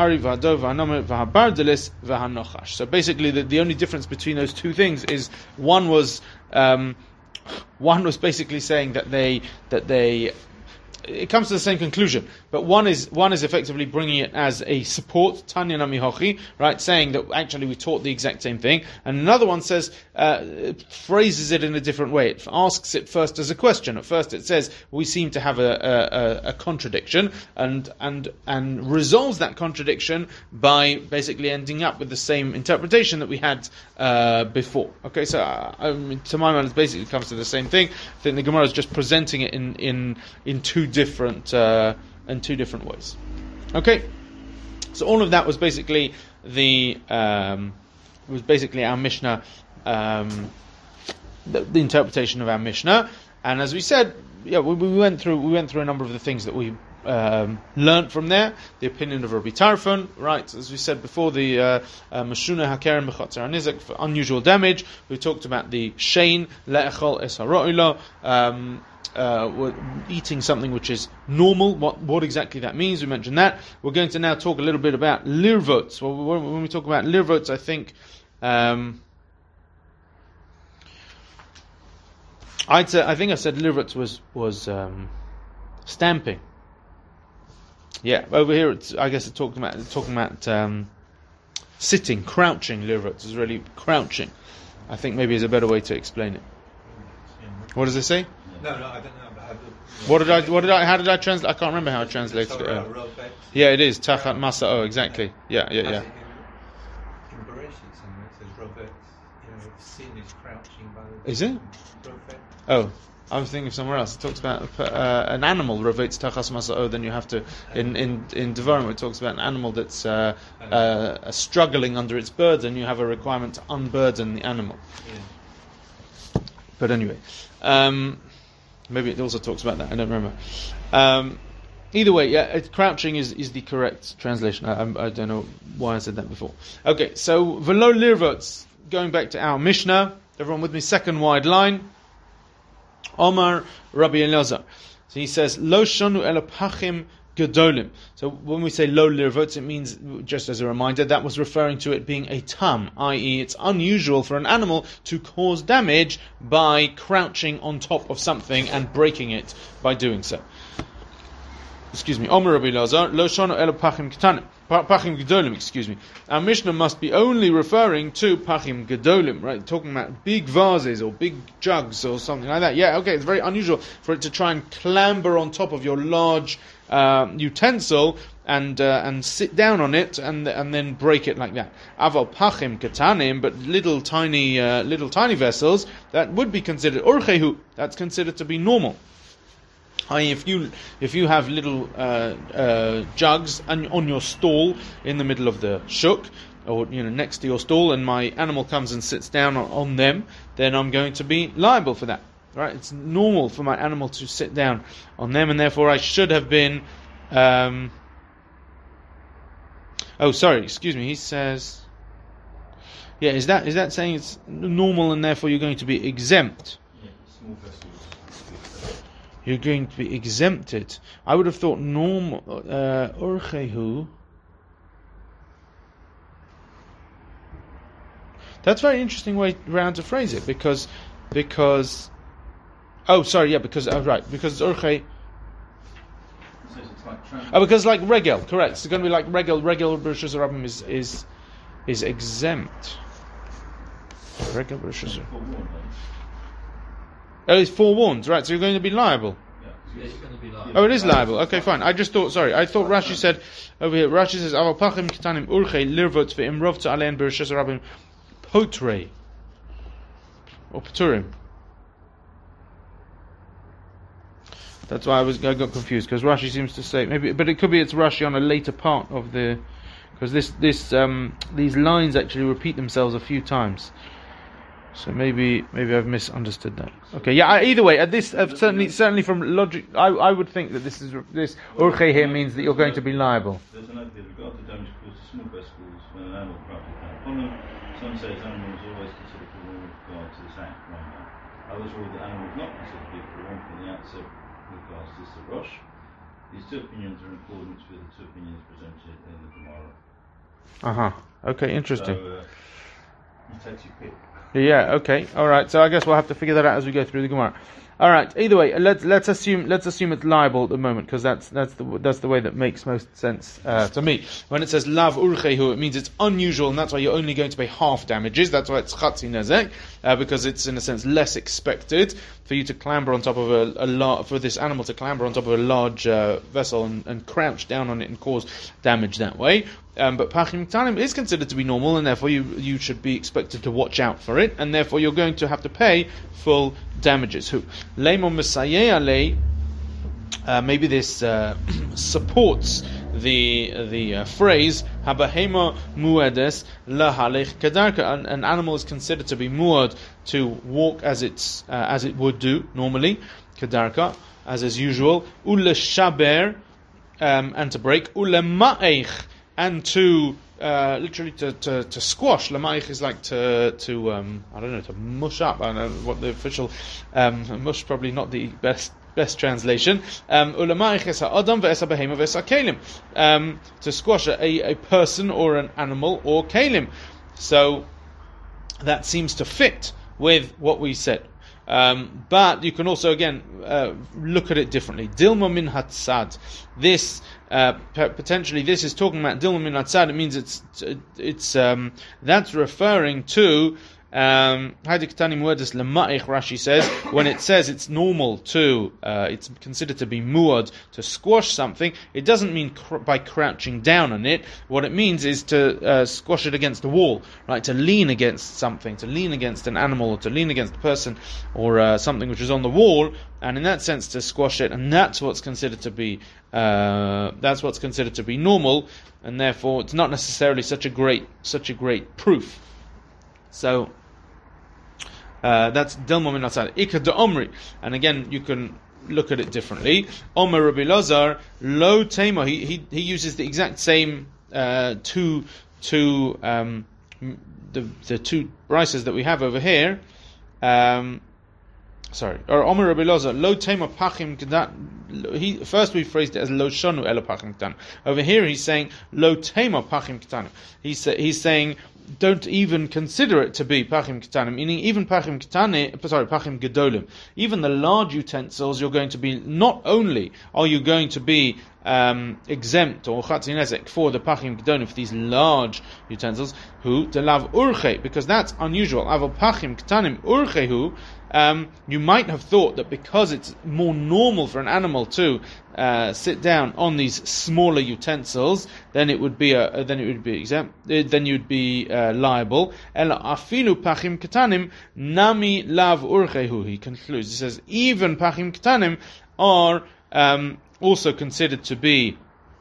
basically, the only difference between those 2 things is one was basically saying that they it comes to the same conclusion, but one is effectively bringing it as a support, Tanya Namihochi, right, saying that actually we taught the exact same thing, and another one says phrases it in a different way. It asks it first as a question. At first, it says we seem to have a contradiction, and resolves that contradiction by basically ending up with the same interpretation that we had before. Okay, so to my mind, it basically comes to the same thing. I think the Gemara is just presenting it in 2 different ways. Okay, so all of that was basically our Mishnah, the interpretation of our Mishnah. And as we said, we went through a number of the things that we learnt from there. The opinion of Rabbi Tarfon, right? As we said before, the Mashuna Hakerem B'Chatzar Nizak for unusual damage. We talked about the Shein Le'echol Es HaRo'ila. Eating something which is normal, what exactly that means, we mentioned that. We're going to now talk a little bit about lirvots. Well, when we talk about lirvots, I think I said lirvots was stamping. Yeah, over here I guess it's talking about sitting, crouching. Lirvot is really crouching. I think maybe is a better way to explain it. What does it say? No, I don't know. But How did I translate? I can't remember how I translated it. Yeah, it is tachat masa'o. Exactly. Yeah. In Bereshit, somewhere it says Rovet. Sin is crouching by the. Is it? Rovet. Oh, I was thinking of somewhere else. It talks about an animal rovetz tachas masa'o. Then you have to in Devarim it talks about an animal that's struggling under its burden. You have a requirement to unburden the animal. Yeah. But anyway, maybe it also talks about that. I don't remember. Either way, yeah, crouching is the correct translation. I don't know why I said that before. Okay, so velo lirvots. Going back to our Mishnah. Everyone with me? Second wide line. Omar Rabbi Elazar. So he says, Lo shonu elapachim gedolim. So when we say lo lirvots, it means, just as a reminder, that was referring to it being a tam, i.e. it's unusual for an animal to cause damage by crouching on top of something and breaking it by doing so. Excuse me. Omer Rabbi Elazar, Lo shonu elapachim ketanim. Pachim gedolim, excuse me. Our Mishnah must be only referring to pachim gedolim, right? Talking about big vases or big jugs or something like that. Yeah, okay, it's very unusual for it to try and clamber on top of your large utensil and sit down on it and then break it like that. Aval pachim ketanim, but little tiny vessels, that would be considered orchehu. That's considered to be normal. If you have little jugs on your stall in the middle of the shuk, or next to your stall, and my animal comes and sits down on them, then I'm going to be liable for that. Right? It's normal for my animal to sit down on them, and therefore I should have been. Excuse me. He says, yeah, is that saying it's normal and therefore you're going to be exempt? Yeah, small vessels. You're going to be exempted. I would have thought normal orchehu. That's a very interesting way round to phrase it because because it's orche. Because like regel, correct. It's going to be like regel. Regel b'rishus rabim is exempt. Regel b'rishus. Oh, it's forewarned, right? So you're going to be liable. Yeah, you're going to be liable. Oh, it is liable. Okay, fine. I thought Rashi said over here. Rashi says, "Aval pachim ketanim urchei lirvot ve'imrov alein b'rishus rabim potrei or paturim." That's why I got confused because Rashi seems to say maybe, but it could be it's Rashi on a later part of the because these lines actually repeat themselves a few times. So maybe I've misunderstood that. Okay, yeah. Either way, at this certainly from logic, I would think that this urche here means that you're going to be liable. There's an idea with regard to damage caused to small vesicles when an animal crouches down upon them. Some say the animal is always considered for with regard to this act. Others rule the animal is not considered to be for one from the outset with regards to this Rosh. These two opinions are in accordance with the two opinions presented in the Gemara. Okay, interesting. So you take your pick. Yeah. Okay. All right. So I guess we'll have to figure that out as we go through the Gemara. All right. Either way, let's assume it's liable at the moment because that's the way that makes most sense to me. When it says lav urchehu, it means it's unusual, and that's why you're only going to pay half damages. That's why it's chatzi nezek because it's in a sense less expected for you to clamber on top of for this animal to clamber on top of a large vessel and crouch down on it and cause damage that way. But pachim ketanim is considered to be normal, and therefore you should be expected to watch out for it, and therefore you're going to have to pay full damages. Who leimon mesayeh alei? Maybe this supports the phrase habahema muedes lahalech kadarka. An animal is considered to be muad to walk as it would do normally, kadarka as is usual, ule shaber and to break, ule ma'ech and to literally to squash. Lamaich is like to I don't know, to mush up. I don't know what the official mush, probably not the best translation. To squash a person or an animal or kalim. So that seems to fit with what we said. But you can also again look at it differently. Dilma min hatzad. This potentially this is talking about Dilma min Atzad. It means it's that's referring to Rashi says when it says it's normal to it's considered to be muad to squash something, it doesn't mean by crouching down on it. What it means is to squash it against the wall, right? To lean against something, to lean against an animal, or to lean against a person, or something which is on the wall, and in that sense to squash it, and that's what's considered to be normal, and therefore it's not necessarily such a great proof. So that's Dilma min Atzad. Ika de Omri, and again you can look at it differently. Omer Rabbi Lazar lo tema. He uses the exact same two the two brises that we have over here. Or Omer Rabbi Lazar lo tema pachim kedan. First we phrased it as lo shonu elo pachim kedan. Over here he's saying lo tema pachim kedan. He's saying don't even consider it to be pachim ketanim, meaning even pachim gedolim. Even the large utensils, you're going to be, not only are you going to be exempt or chatzin nezek for the pachim gedolim, for these large utensils, who delav urche, because that's unusual. Aval pachim ketanim urchehu. You might have thought that because it's more normal for an animal to sit down on these smaller utensils, then it would be exempt. Then you'd be liable. Ela afilu pachim ketanim nami lav urchehu. He concludes. He says even pachim ketanim are also considered to be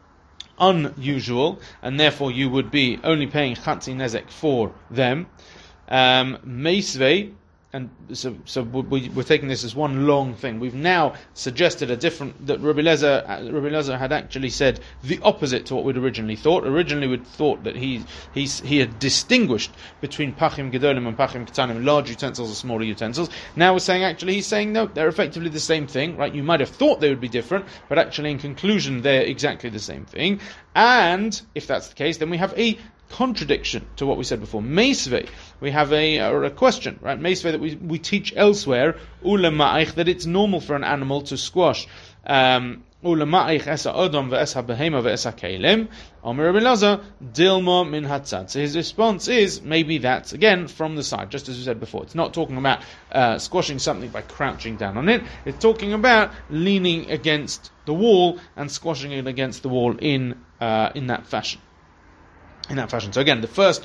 unusual, and therefore you would be only paying chatzin nezek for them. Meisvei. And so we're taking this as one long thing. We've now suggested that Rabbi Lezer had actually said the opposite to what we'd originally thought. Originally we'd thought that he had distinguished between pachim gedolim and pachim ketanim, large utensils and smaller utensils. Now we're saying he's saying no, they're effectively the same thing, right? You might have thought they would be different, but actually in conclusion they're exactly the same thing. And if that's the case, then we have a contradiction to what we said before. Meisvei, we have a question, right? Meisvei that we teach elsewhere, ulema'ich, that it's normal for an animal to squash. Ulema'ich esa odom ve'esa behema ve'esa kelim. Omer Rabbi Lazar, dilma min hatzad. So his response is, maybe that's, again, from the side, just as we said before. It's not talking about squashing something by crouching down on it. It's talking about leaning against the wall and squashing it against the wall in that fashion. So again, the first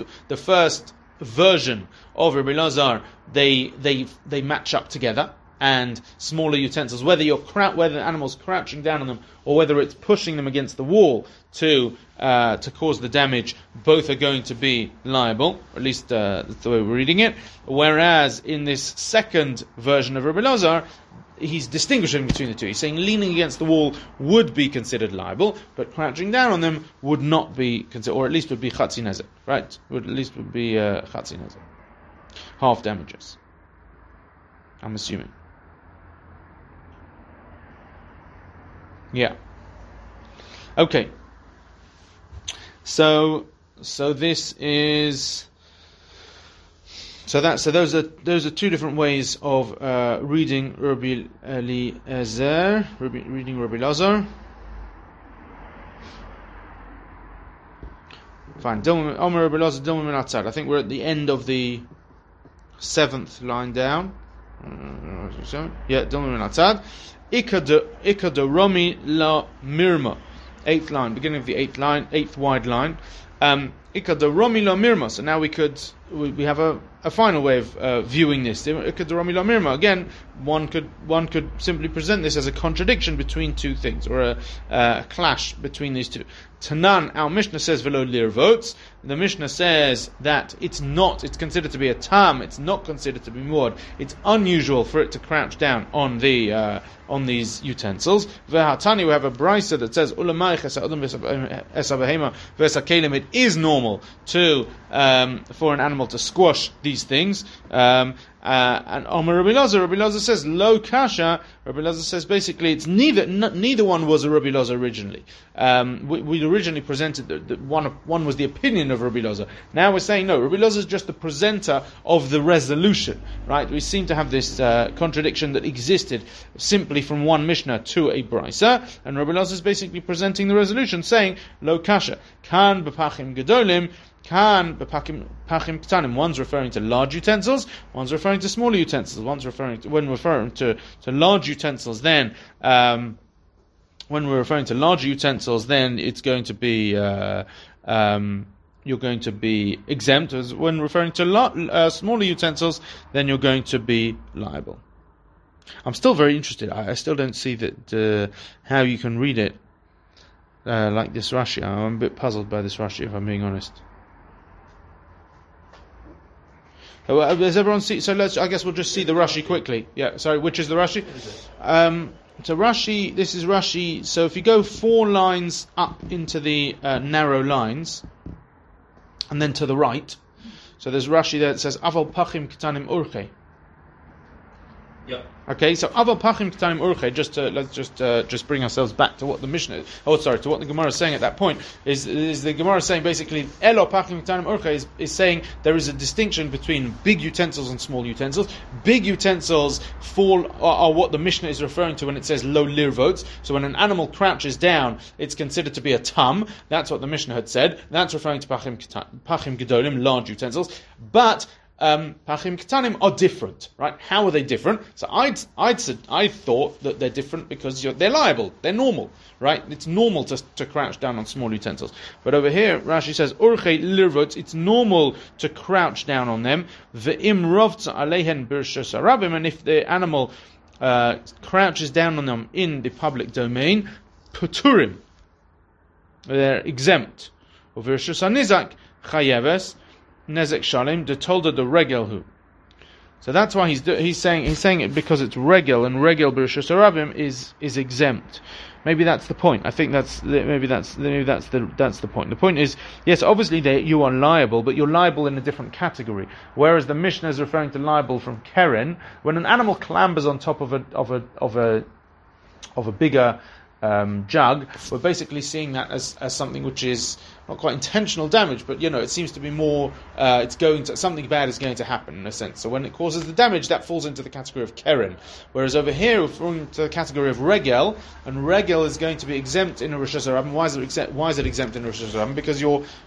version of Rabbi Lazar, they match up together, and smaller utensils, whether the animal's crouching down on them or whether it's pushing them against the wall to cause the damage, both are going to be liable, or at least that's the way we're reading it. Whereas in this second version of Rabbi Lazar, he's distinguishing between the two. He's saying leaning against the wall would be considered liable, but crouching down on them would not be considered, or at least would be chatzin nezek, right? Would be chatzin nezek, half damages, I'm assuming. Yeah. Okay. So this is. So those are two different ways of reading Rabbi Eliezer, reading Rabbi Lazar. Fine. Omer Rabbi Lazar Dilma min Atzad. I think we're at the end of the 7th line down. Yeah, Dilma min Atzad. Ika de Romi la Mirma. 8th line, beginning of the 8th wide line. Ika de Romi la Mirma. So now we have a final way of viewing this. Ika de Romi la Mirma. Again, one could simply present this as a contradiction between two things, or a clash between these two. Tanan, our Mishnah says velo lirvots. The Mishnah says that it's considered to be a tam. It's not considered to be muad. It's unusual for it to crouch down on these utensils. Vehatani, we have a brisa that says it is normal for an animal to squash these things. And Omer Rabbi Elazar says lo kasha. Rabbi Elazar says basically it's neither one was a Rabbi Elazar originally. We originally presented that one was the opinion of Rabbi Elazar. Now we're saying no, Rabbi Elazar is just the presenter of the resolution, right? We seem to have this contradiction that existed simply from one Mishnah to a Brisa, and Rabbi Elazar is basically presenting the resolution, saying lo kasha kan b'pachim gedolim. Kan b'pachim ktanim. One's referring to large utensils, one's referring to smaller utensils. One's referring to large utensils, then when we're referring to larger utensils, then it's going to be you're going to be exempt. As when referring to smaller utensils, then you're going to be liable. I'm still very interested. I still don't see that how you can read it like this Rashi. I'm a bit puzzled by this Rashi, if I'm being honest. Does everyone see? So I guess we'll just see the Rashi quickly. Yeah, sorry, which is the Rashi? So Rashi, this is Rashi. So if you go 4 lines up into the narrow lines, and then to the right, so there's Rashi there that says Aval Pachim Ketanim Urche. Yep. Okay, so Aval Pachim Ketanim Urche. Let's just bring ourselves back to what the Mishnah. To what the Gemara is saying at that point is the Gemara is saying basically Elo Pachim Ketanim Urche is saying there is a distinction between big utensils and small utensils. Big utensils are what the Mishnah is referring to when it says lo lirvot. So when an animal crouches down, it's considered to be a tam. That's what the Mishnah had said. That's referring to Pachim Gedolim, large utensils. But Pachim Ketanim are different, right? How are they different? So I thought that they're different because they're liable, they're normal, right? It's normal to crouch down on small utensils. But over here, Rashi says Urche lirvot, it's normal to crouch down on them. Ve'im rovtza alehen b'rshos harabim, and if the animal crouches down on them in the public domain, puturim, they're exempt. U'v'rshos hanizak chayeves Nezek Shalim, the Tolda the Regelhu. So that's why he's saying it because it's Regel, and Regel B'Rishos Harabim is exempt. Maybe that's the point. I think that's the point. The point is, yes, obviously you are liable, but you're liable in a different category. Whereas the Mishnah is referring to liable from Keren, when an animal clambers on top of a bigger jug, we're basically seeing that as something which is not quite intentional damage, but it seems to be more. Something bad is going to happen in a sense. So when it causes the damage, that falls into the category of keren. Whereas over here, we're falling into the category of regel, and regel is going to be exempt in a Rishos Harabim. Why is it exempt in a Rishos Harabim? Because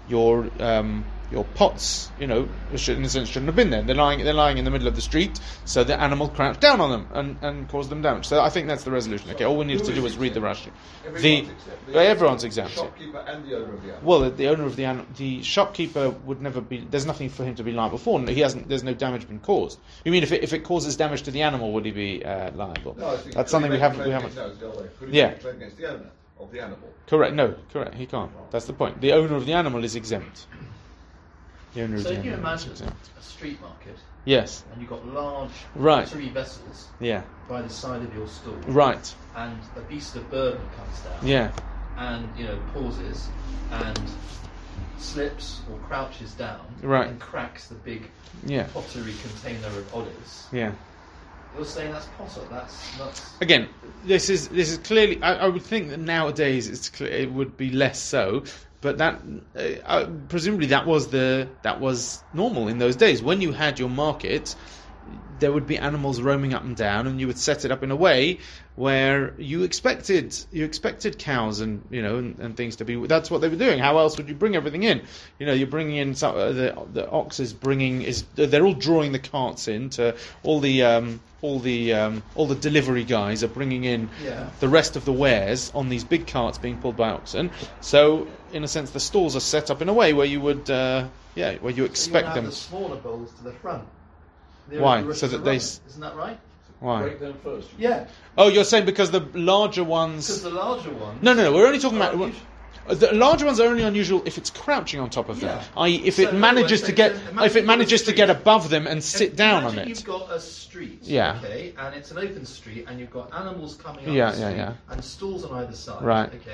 your pots, in a sense, shouldn't have been there. They're lying in the middle of the street, so the animal crouched down on them and caused them damage. So I think that's the resolution. Okay, all we need to do is read the Rashi. Everyone's exempt. The shopkeeper and the owner of the animal. Well, the owner of the shopkeeper would never be. There's nothing for him to be liable for. There's no damage been caused. You mean if it causes damage to the animal, would he be liable? No, I think that's something we haven't. Could he make a claim against the owner of the animal? Correct. No, correct. He can't. That's the point. The owner of the animal is exempt. So if you imagine a street market, yes, and you've got large pottery vessels, by the side of your stall, right, and a beast of burden comes down, and pauses and slips or crouches down, and cracks the big pottery container of olives, You're saying that's potter. That's again. This is clearly. I would think that nowadays it would be less so. But that presumably that was normal in those days. When you had your market, there would be animals roaming up and down, and you would set it up in a way where you expected cows and things to be. That's what they were doing. How else would you bring everything in? You're bringing in the ox is bringing they're all drawing the carts in to all the delivery guys are bringing in the rest of the wares on these big carts being pulled by oxen. So in a sense, the stalls are set up in a way where you would where you expect them. The smaller bowls to the front. Why? So that isn't that right? Why? Break them first. Yeah. Oh, you're saying because the larger ones. Because the larger ones. No. We're only talking about. The larger ones are only unusual if it's crouching on top of them. I.e., if it manages to get above them and sit down on it. You've got a street, okay, and it's an open street, and you've got animals coming up the street, and stalls on either side, right? Okay.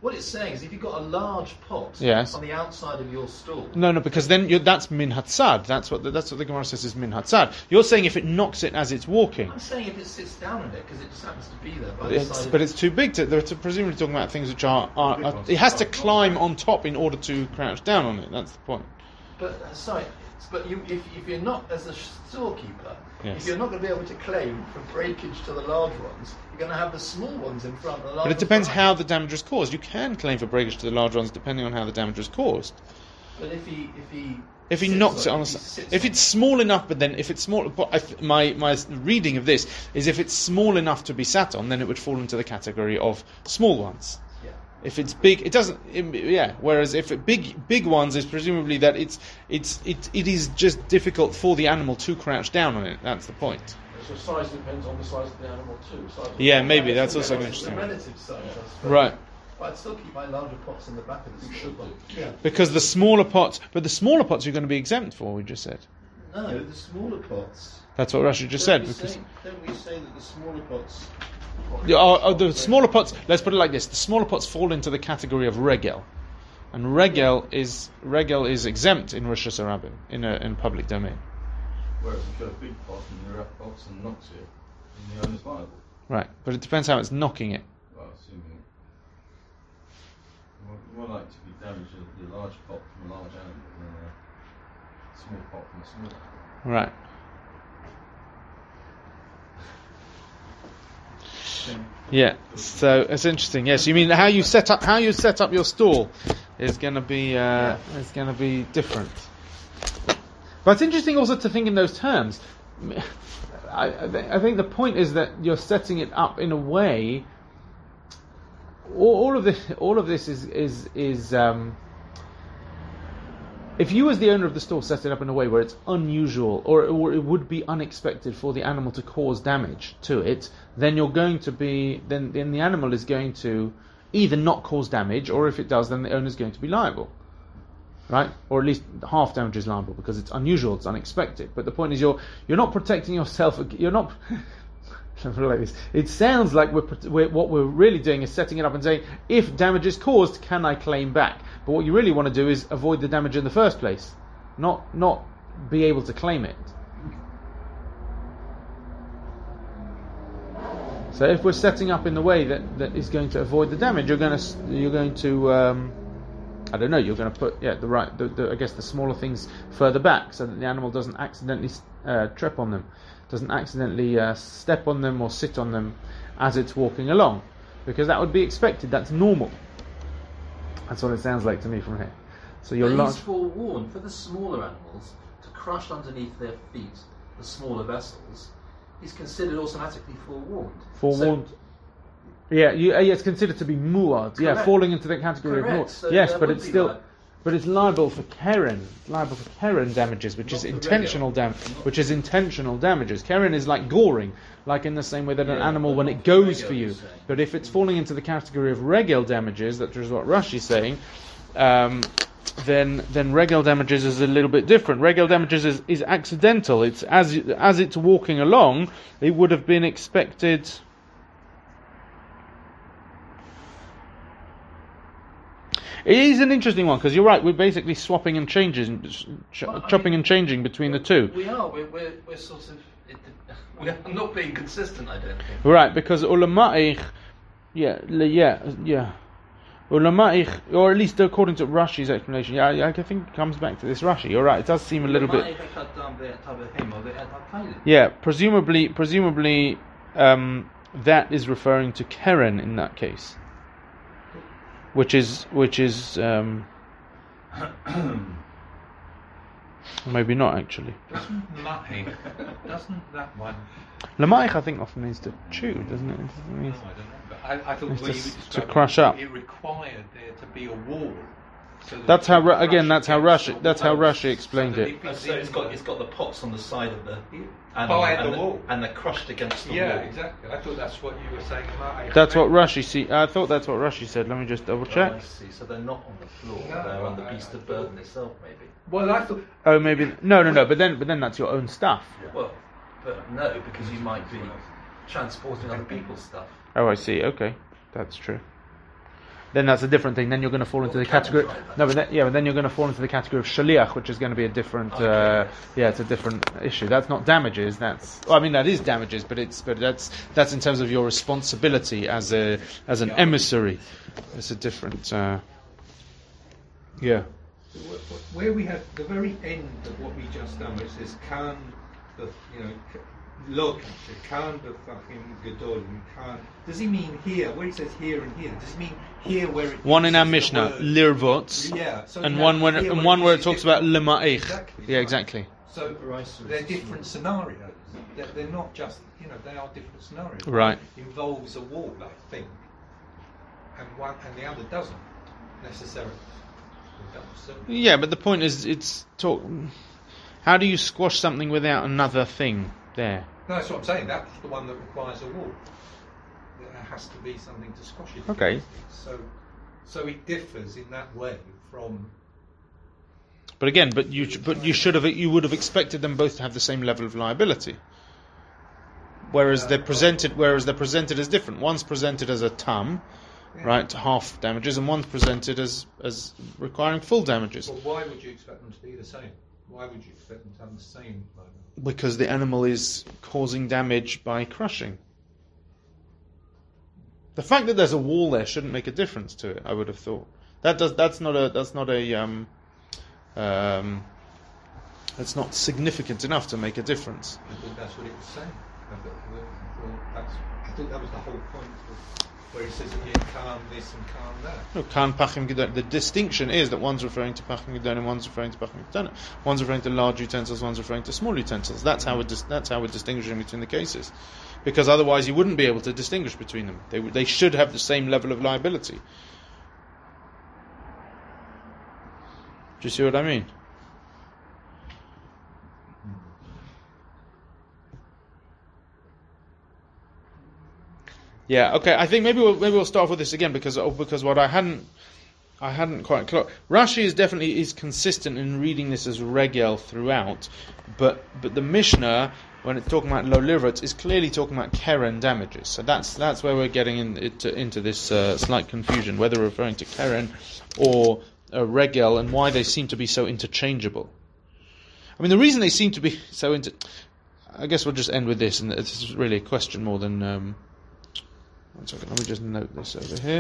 What it's saying is if you've got a large pot Yes. on the outside of your stall. No, because then that's min hatzad. That's what the Gemara says is min hatzad. You're saying if it knocks it as it's walking. I'm saying if it sits down on it because it just happens to be there by the side But it's too big they're presumably talking about things which are it has to climb on top in order to crouch down on it. That's the point. But sorry, but if you're not, as a storekeeper, Yes. if you're not going to be able to claim for breakage to the large ones, you're going to have the small ones in front. And the large But it ones depends behind. how the damage was caused. You can claim for breakage to the large ones depending on how the damage was caused. But if he If he sits knocks it on on if the he side, sits if on it's small enough, but then if it's small, my reading of this is if it's small enough to be sat on, then it would fall into the category of small ones. yeah. If it's big, it doesn't. Whereas if it big ones is presumably that it is just difficult for the animal to crouch down on it. That's the point. So size depends on the size of the animal too. Size of Yeah, the maybe animal. that's also The interesting. relative size, I suppose. Right. But I'd still keep my larger pots in the back of the You store. should do. Yeah. Because the smaller pots, you're going to be exempt for. We just said. No, the smaller pots. That's what Rashi just said. Because Don't we say that the smaller pots... the smaller pots. Let's put it like this: the smaller pots fall into the category of regel, and regel is exempt in Rosh Hashanah in public domain. Whereas if you've got a big pot and you're up pots and knocks it, then the owner's liable. Right, but it depends how it's knocking it. Well, assuming... More likely to be damage a large pot from a large animal than a small pot from a small animal. Right. Yeah. So it's interesting. Yes, you mean how you set up your stall is going to be different. But it's interesting also to think in those terms. I think the point is that you're setting it up in a way. All of this is if you as the owner of the store set it up in a way where it's unusual or it would be unexpected for the animal to cause damage to it, then you're going to be then the animal is going to either not cause damage, or if it does, then the owner is going to be liable, right? Or at least half damage is liable because it's unusual, it's unexpected. But the point is you're not protecting yourself. You're not. Like this. It sounds like what we're really doing is setting it up and saying, if damage is caused, can I claim back? But what you really want to do is avoid the damage in the first place, not be able to claim it. So if we're setting up in the way that is going to avoid the damage, you're going to I don't know. You're going to put I guess the smaller things further back so that the animal doesn't accidentally trip on them. Doesn't accidentally step on them or sit on them as it's walking along, because that would be expected. That's normal. That's what it sounds like to me from here. So you're He's forewarned for the smaller animals to crush underneath their feet the smaller vessels. He's considered automatically forewarned. forewarned. It's considered to be muad. Yeah, Correct. falling into the category Correct. of muad. So Yes, there but would it's be still. like- But it's liable for keren. It's liable for keren damages, which Not is for intentional regular. damage. Which is intentional damages. Keren is like goring, like in the same way that an Yeah, animal but when not it for goes regel, for you. you're saying. But if it's falling into the category of regel damages, that is what Rashi is saying, then regel damages is a little bit different. Regel damages is accidental. It's as it's walking along, it would have been expected. It is an interesting one because you're right. We're basically swapping and changing, chopping and changing between the two. We are. We're sort of. We're not being consistent, I don't think. Right, because ulama'ich, ulama'ich, or at least according to Rashi's explanation, I think it comes back to this Rashi. You're right. It does seem a little bit. Yeah, presumably, that is referring to Keren in that case, which is maybe not actually. Doesn't that one? Lama'ich, I think, often means to chew, doesn't it? It doesn't mean- No, I don't know. But I thought It's when to you s- were to describing crush it, up. it required there to be a wall. So that That's it how could crush that's how against Rashi the that's how walls, Rashi explained so that it. if it's So in it's got the pots on the side of the By the wall. and they're crushed against the yeah, wall. exactly. I thought that's what you were saying about. That's what Rashi I thought that's what Rashi said. Let me just double Oh, check. I see. So they're not on the floor. No, they're on the I- beast I of thought- burden itself, maybe. Well, I thought. Oh, maybe no. But then that's your own stuff. Well, but no, because you might be transporting other people's stuff. Oh, I see. Okay, that's true. then that's a different thing. Then you're going to fall into the category. No, but then you're going to fall into the category of shaliach, which is going to be a different. It's a different issue. That's not damages. That is damages, but that's in terms of your responsibility as an emissary. It's a different. Where we have the very end of what we just done, where it says kan, lo kan b'fachim gedolim kan. Does he mean here? Where he says here and here, does he mean here where it one in our uses the Mishnah word- lirvot, Yeah, so and you one have where here it uses talks about different- lema'ich. Exactly, Yeah, right. exactly. So they're different scenarios. They're not just they are different scenarios. Right. One involves a wall, I think, and the other doesn't necessarily. It does. So Yeah, but the point is, how do you squash something without another thing there? no, that's what I'm saying. That's the one that requires a wall. There has to be something to squash it. Okay. So it differs in that way from. But again, you would have expected them both to have the same level of liability. Whereas they're presented as different. One's presented as a tam, right, half damages, and one's presented as requiring full damages. Well, why would you expect them to be the same? Why would you expect them to have the same liability? Because the animal is causing damage by crushing. The fact that there's a wall there shouldn't make a difference to it, I would have thought. That's not significant enough to make a difference. I thought that's what it was saying. I thought that was the whole point of where it says that you calm this and calm that. No, kan pachim gedolim. The distinction is that one's referring to pachim gedolim, one's referring to pachim gedolim. One's referring to large utensils, one's referring to small utensils. That's how we're distinguishing between the cases, because otherwise you wouldn't be able to distinguish between them. They should have the same level of liability. Do you see what I mean? Yeah. Okay. I think maybe we'll start off with this again because what I hadn't quite clocked. Rashi is consistent in reading this as regel throughout, but the Mishnah, when it's talking about lo lirvot, is clearly talking about keren damages. So that's where we're getting into this slight confusion, whether referring to keren or regel, and why they seem to be so interchangeable. I mean, the reason they seem to be so I guess we'll just end with this, and this is really a question more than. One second, let me just note this over here.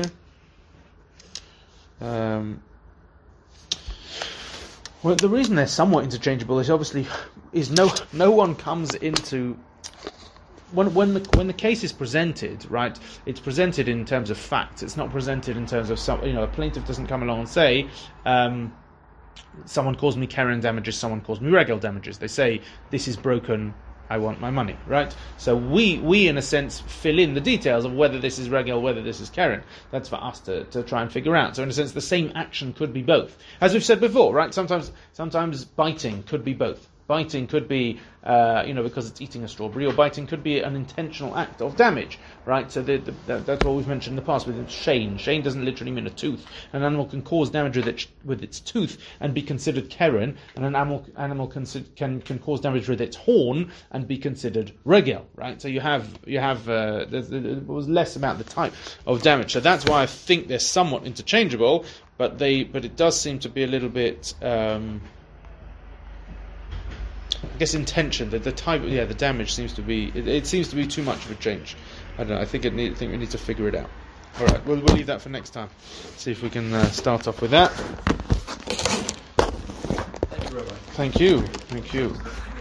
Well, the reason they're somewhat interchangeable is no one comes into when the case is presented, right? It's presented in terms of facts. It's not presented in terms of a plaintiff doesn't come along and say, someone caused me keren damages, someone caused me regel damages. They say this is broken, I want my money, right? So we in a sense fill in the details of whether this is regel, whether this is keren. That's for us to try and figure out. So in a sense, the same action could be both, as we've said before, right? Sometimes biting could be both. Biting could be, because it's eating a strawberry, or biting could be an intentional act of damage, right? So that's what we've mentioned in the past with shane. Shane doesn't literally mean a tooth. An animal can cause damage with its tooth and be considered keren, and an animal can cause damage with its horn and be considered regel, right? So you have it was less about the type of damage. So that's why I think they're somewhat interchangeable, but it does seem to be a little bit. I guess intention, the type, the damage seems to be. It seems to be too much of a change. I don't know. I think we need to figure it out. All right, we'll leave that for next time. See if we can start off with that. Thank you, Rabbi. Thank you.